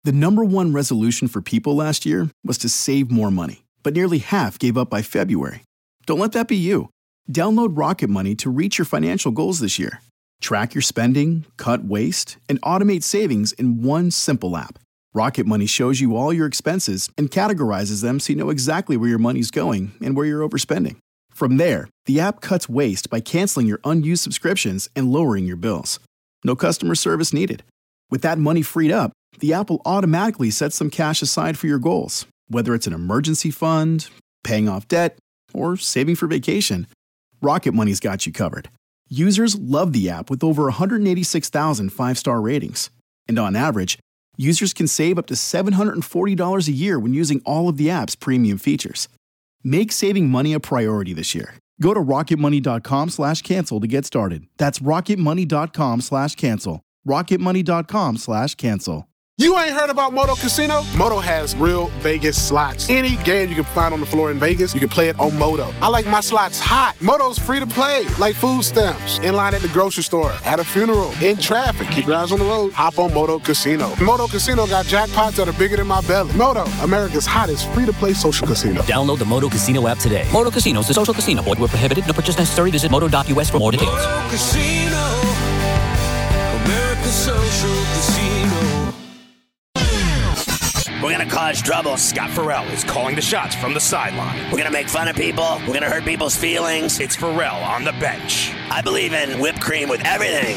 The number one resolution for people last year was to save more money, but nearly half gave up by February. Don't let that be you. Download Rocket Money to reach your financial goals this year. Track your spending, cut waste, and automate savings in one simple app. Rocket Money shows you all your expenses and categorizes them so you know exactly where your money's going and where you're overspending. From there, the app cuts waste by canceling your unused subscriptions and lowering your bills. No customer service needed. With that money freed up, the app will automatically set some cash aside for your goals, whether it's an emergency fund, paying off debt, or saving for vacation. Rocket Money's got you covered. Users love the app with over 186,000 five-star ratings. And on average, users can save up to $740 a year when using all of the app's premium features. Make saving money a priority this year. Go to rocketmoney.com/cancel to get started. That's rocketmoney.com/cancel. rocketmoney.com/cancel. You ain't heard about Moto Casino? Moto has real Vegas slots. Any game you can find on the floor in Vegas, you can play it on Moto. I like my slots hot. Moto's free to play, like food stamps. In line at the grocery store, at a funeral, in traffic. Keep your eyes on the road. Hop on Moto Casino. Moto Casino got jackpots that are bigger than my belly. Moto, America's hottest free-to-play social casino. Download the Moto Casino app today. Moto Casino is a social casino. Void where prohibited. No purchase necessary. Visit moto.us for more details. Moto Casino, America's social casino. We're going to cause trouble. Scott Farrell is calling the shots from the sideline. We're going to make fun of people. We're going to hurt people's feelings. It's Farrell on the bench. I believe in whipped cream with everything.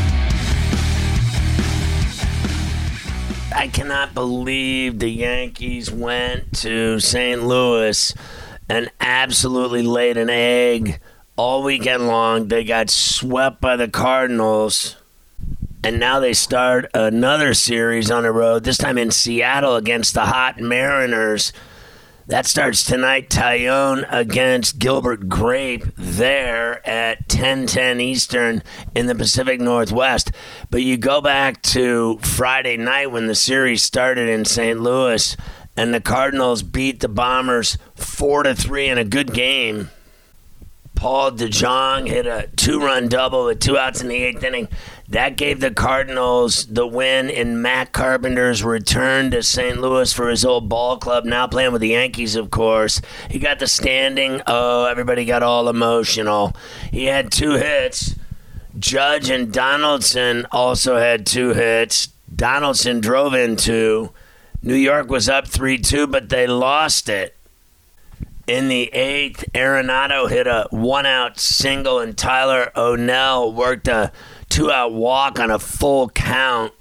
I cannot believe the Yankees went to St. Louis and absolutely laid an egg all weekend long. They got swept by the Cardinals. And now they start another series on the road, this time in Seattle against the hot Mariners. That starts tonight, Tyone against Gilbert Grape there at 10:10 Eastern in the Pacific Northwest. But you go back to Friday night when the series started in St. Louis, and the Cardinals beat the Bombers 4-3 in a good game. Paul DeJong hit a 2-run double with 2 outs in the 8th inning. That gave the Cardinals the win in Matt Carpenter's return to St. Louis for his old ball club, now playing with the Yankees, of course. He got the standing. Oh, everybody got all emotional. He had 2 hits. Judge and Donaldson also had 2 hits. Donaldson drove in 2. New York was up 3-2, but they lost it. In the 8th, Arenado hit a 1-out single, and Tyler O'Neill worked a 2-out walk on a full count.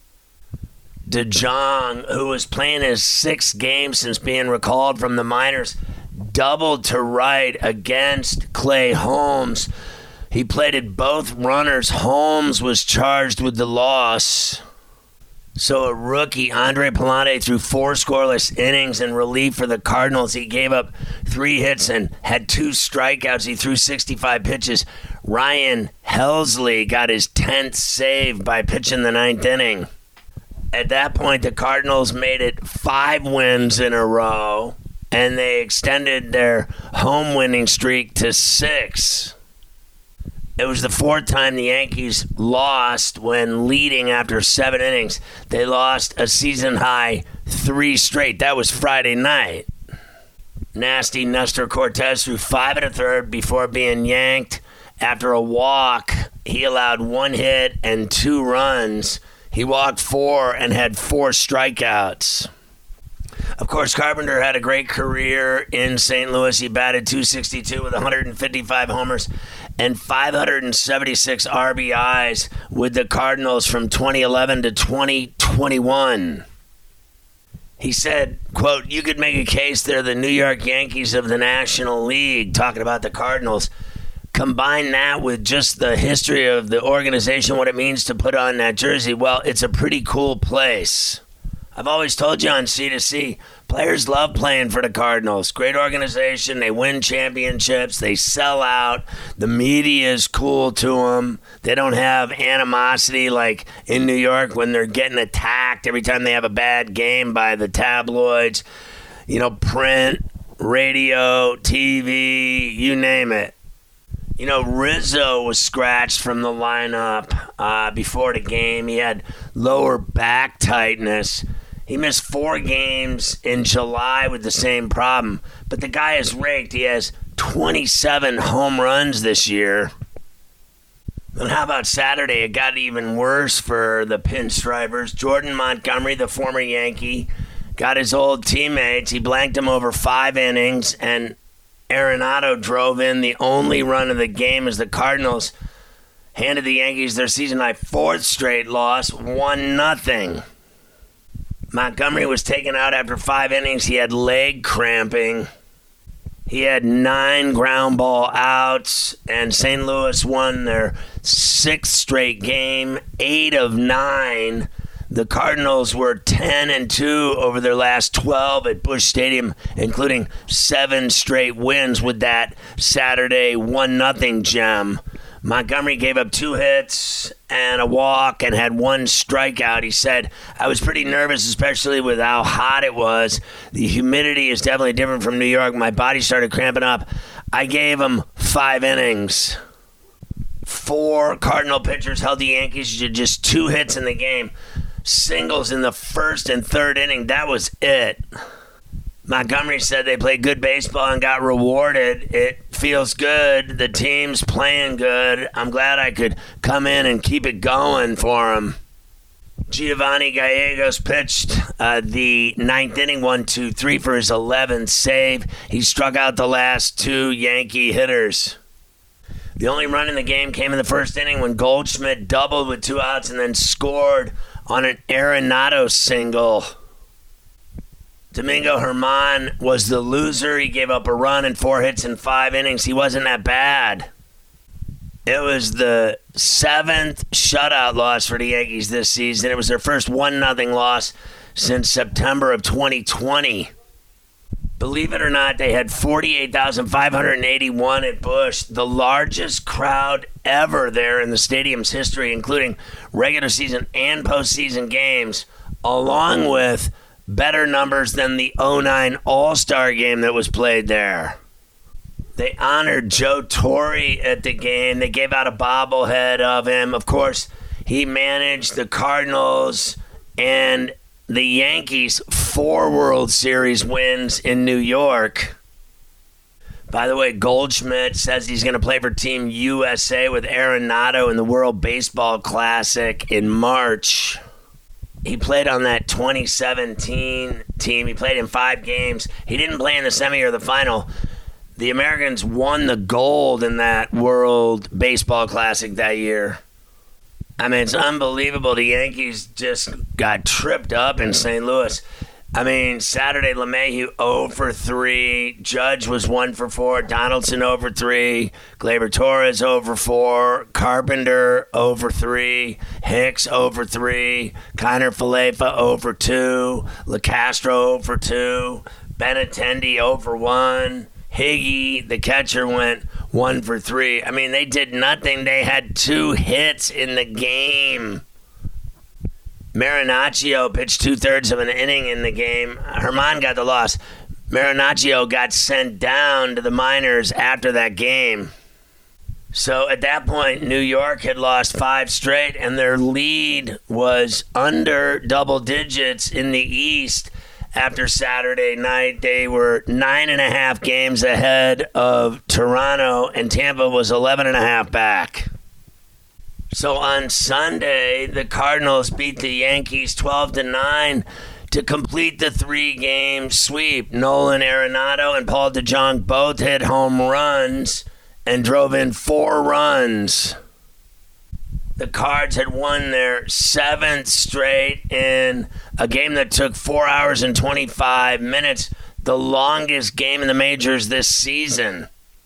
DeJong, who was playing his 6th game since being recalled from the minors, doubled to right against Clay Holmes. He plated both runners. Holmes was charged with the loss. So a rookie, Andre Pallante, threw 4 scoreless innings in relief for the Cardinals. He gave up 3 hits and had 2 strikeouts. He threw 65 pitches. Ryan Helsley got his 10th save by pitching the 9th inning. At that point, the Cardinals made it 5 wins in a row, and they extended their home winning streak to 6. It was the 4th time the Yankees lost when leading after 7 innings. They lost a season-high 3 straight. That was Friday night. Nasty Nestor Cortez threw 5 1/3 before being yanked after a walk. He allowed 1 hit and 2 runs. He walked 4 and had 4 strikeouts. Of course, Carpenter had a great career in St. Louis. He batted .262 with 155 homers and 576 RBIs with the Cardinals from 2011 to 2021. He said, quote, "You could make a case they're the New York Yankees of the National League," talking about the Cardinals. Combine that with just the history of the organization, what it means to put on that jersey. Well, it's a pretty cool place. I've always told you on C2C, players love playing for the Cardinals. Great organization. They win championships. They sell out. The media is cool to them. They don't have animosity like in New York when they're getting attacked every time they have a bad game by the tabloids. You know, print, radio, TV, you name it. You know, Rizzo was scratched from the lineup before the game. He had lower back tightness. He missed 4 games in July with the same problem. But the guy is raked. He has 27 home runs this year. And how about Saturday? It got even worse for the Pinstripers. Jordan Montgomery, the former Yankee, got his old teammates. He blanked them over 5 innings, and Arenado drove in the only run of the game as the Cardinals handed the Yankees their season-high 4th straight loss, 1-0. Montgomery was taken out after 5 innings. He had leg cramping. He had 9 ground ball outs, and St. Louis won their 6th straight game, 8 of 9. The Cardinals were 10-2 over their last 12 at Busch Stadium, including 7 straight wins with that Saturday 1-0 gem. Montgomery gave up 2 hits and a walk and had 1 strikeout. He said, I was pretty nervous, especially with how hot it was. The humidity is definitely different from New York. My body started cramping up. I gave him 5 innings. 4 Cardinal pitchers held the Yankees to just 2 hits in the game. Singles in the 1st and 3rd inning. That was it. Montgomery said they played good baseball and got rewarded. It feels good. The team's playing good. I'm glad I could come in and keep it going for them. Giovanni Gallegos pitched the 9th inning, 1-2-3 for his 11th save. He struck out the last 2 Yankee hitters. The only run in the game came in the 1st inning when Goldschmidt doubled with 2 outs and then scored on an Arenado single. Domingo Germán was the loser. He gave up a run and 4 hits in 5 innings. He wasn't that bad. It was the 7th shutout loss for the Yankees this season. It was their first 1-0 loss since September of 2020. Believe it or not, they had 48,581 at Busch, the largest crowd ever there in the stadium's history, including regular season and postseason games, along with better numbers than the 2009 All-Star game that was played there. They honored Joe Torre at the game. They gave out a bobblehead of him. Of course, he managed the Cardinals and the Yankees 4 World Series wins in New York. By the way, Goldschmidt says he's going to play for Team USA with Arenado in the World Baseball Classic in March. He played on that 2017 team. He played in 5 games. He didn't play in the semi or the final. The Americans won the gold in that World Baseball Classic that year. I mean, it's unbelievable. The Yankees just got tripped up in St. Louis. I mean, Saturday, LeMahieu 0 for 3. Judge was 1 for 4. Donaldson 0 for 3. Gleyber Torres 0 for 4. Carpenter 0 for 3. Hicks 0 for 3. Kiner Falefa 0 for 2. LeCastro 0 for 2. Benintendi 0 for 1. Higgy, the catcher, went 1 for 3. I mean, they did nothing. They had 2 hits in the game. Marinaccio pitched 2/3 of an inning in the game. Germán got the loss. Marinaccio got sent down to the minors after that game. So at that point, New York had lost 5 straight, and their lead was under double digits in the East. After Saturday night, they were 9.5 games ahead of Toronto, and Tampa was 11.5 back. So on Sunday, the Cardinals beat the Yankees 12-9 to complete the 3-game sweep. Nolan Arenado and Paul DeJong both hit home runs and drove in 4 runs. The Cards had won their 7th straight in a game that took 4 hours and 25 minutes, the longest game in the majors this season.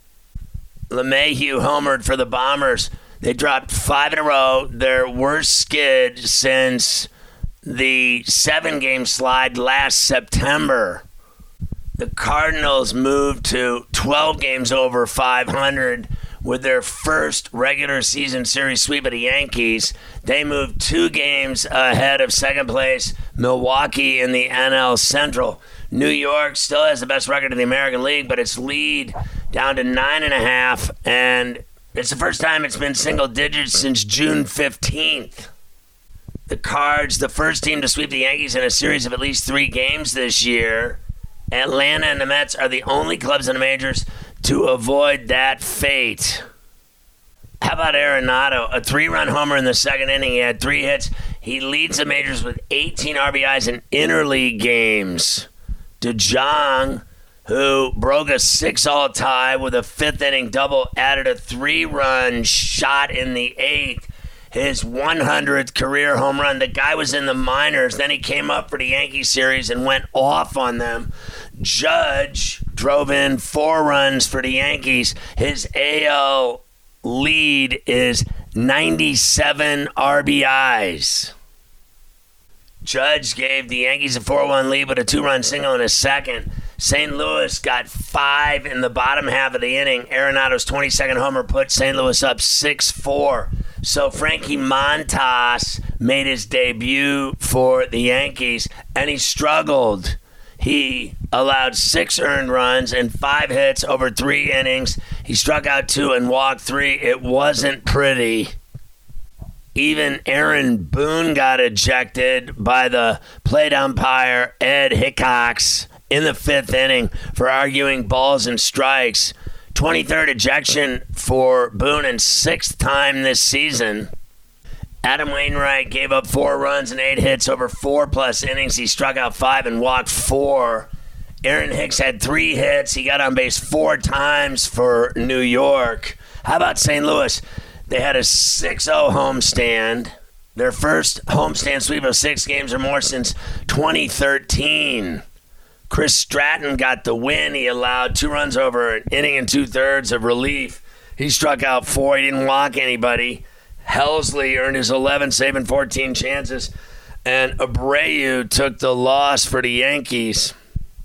LeMahieu homered for the Bombers. They dropped 5 in a row, their worst skid since the 7-game slide last September. The Cardinals moved to 12 games over 500 with their first regular season series sweep of the Yankees. They moved 2 games ahead of second place Milwaukee in the NL Central. New York still has the best record in the American League, but its lead down to 9.5, and it's the first time it's been single digits since June 15th. The Cards, the first team to sweep the Yankees in a series of at least 3 games this year. Atlanta and the Mets are the only clubs in the majors to avoid that fate. How about Arenado? A 3-run homer in the second inning. He had 3 hits. He leads the majors with 18 RBIs in interleague games. DeJong, who broke a 6-all tie with a 5th-inning double, added a 3-run shot in the 8th. His 100th career home run. The guy was in the minors. Then he came up for the Yankee series and went off on them. Judge drove in 4 runs for the Yankees. His AL lead is 97 RBIs. Judge gave the Yankees a 4-1 lead with a 2-run single in a second. St. Louis got 5 in the bottom half of the inning. Arenado's 22nd homer put St. Louis up 6-4. So Frankie Montas made his debut for the Yankees, and he struggled. He allowed 6 earned runs and 5 hits over 3 innings. He struck out 2 and walked 3. It wasn't pretty. Even Aaron Boone got ejected by the plate umpire, Ed Hickox, in the 5th inning for arguing balls and strikes. 23rd ejection for Boone and 6th time this season. Adam Wainwright gave up 4 runs and 8 hits over 4+ innings. He struck out 5 and walked 4. Aaron Hicks had 3 hits. He got on base 4 times for New York. How about St. Louis? They had a 6-0 homestand. Their first homestand sweep of 6 games or more since 2013. Chris Stratton got the win. He allowed 2 runs over an inning and 2/3 of relief. He struck out 4. He didn't walk anybody. Helsley earned his 11th, saving 14 chances. And Abreu took the loss for the Yankees.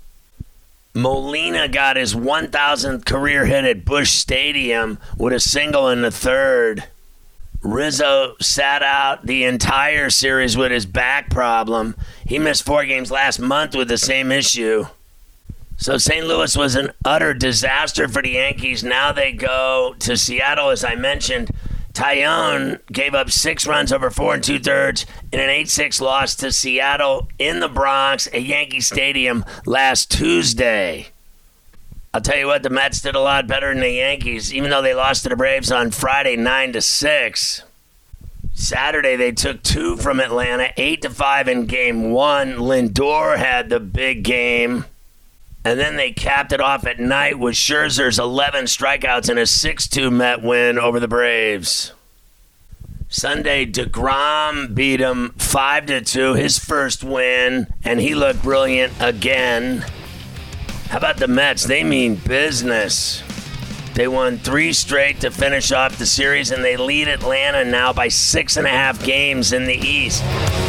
Molina got his 1,000th career hit at Busch Stadium with a single in the 3rd. Rizzo sat out the entire series with his back problem. He missed 4 games last month with the same issue. So St. Louis was an utter disaster for the Yankees. Now they go to Seattle, as I mentioned. Tyone gave up 6 runs over 4 2/3 in an 8-6 loss to Seattle in the Bronx at Yankee Stadium last Tuesday. I'll tell you what, the Mets did a lot better than the Yankees, even though they lost to the Braves on Friday 9-6. Saturday, they took 2 from Atlanta, 8-5 in Game 1. Lindor had the big game. And then they capped it off at night with Scherzer's 11 strikeouts and a 6-2 Met win over the Braves. Sunday, DeGrom beat him 5-2, his first win, and he looked brilliant again. How about the Mets? They mean business. They won 3 straight to finish off the series, and they lead Atlanta now by 6.5 games in the East.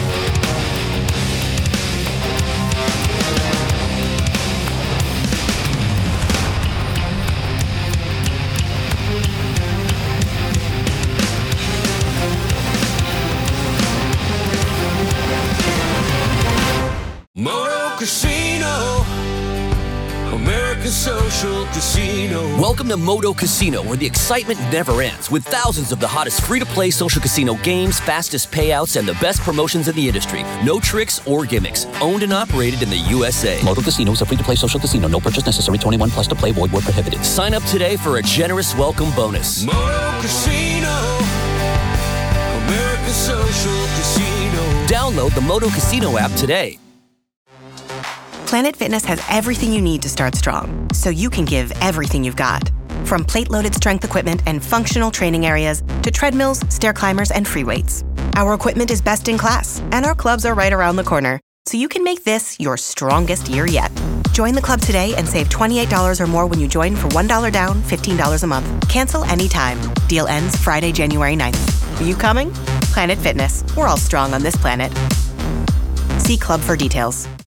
Moto Casino, American Social Casino. Welcome to Moto Casino, where the excitement never ends, with thousands of the hottest free-to-play social casino games, fastest payouts, and the best promotions in the industry. No tricks or gimmicks. Owned and operated in the USA. Moto Casino is a free-to-play social casino. No purchase necessary. 21 plus to play. Void where prohibited. Sign up today for a generous welcome bonus. Moto Casino, American Social Casino. Download the Moto Casino app today. Planet Fitness has everything you need to start strong, so you can give everything you've got. From plate-loaded strength equipment and functional training areas to treadmills, stair climbers, and free weights. Our equipment is best in class, and our clubs are right around the corner, so you can make this your strongest year yet. Join the club today and save $28 or more when you join for $1 down, $15 a month. Cancel anytime. Deal ends Friday, January 9th. Are you coming? Planet Fitness. We're all strong on this planet. See club for details.